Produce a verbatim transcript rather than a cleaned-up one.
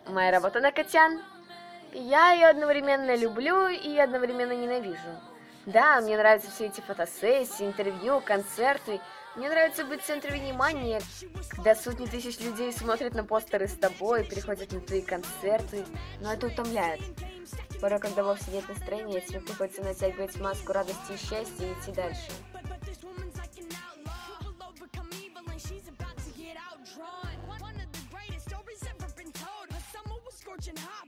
Моя работа на Котян. Я ее одновременно люблю и одновременно ненавижу. Да, мне нравятся все эти фотосессии, интервью, концерты. Мне нравится быть в центре внимания, когда сотни тысяч людей смотрят на постеры с тобой, приходят на твои концерты. Но это утомляет. Порой, когда вовсе нет настроения, тебе приходится натягивать маску радости и счастья и идти дальше. One of the greatest stories ever been told. But summer was scorching hot.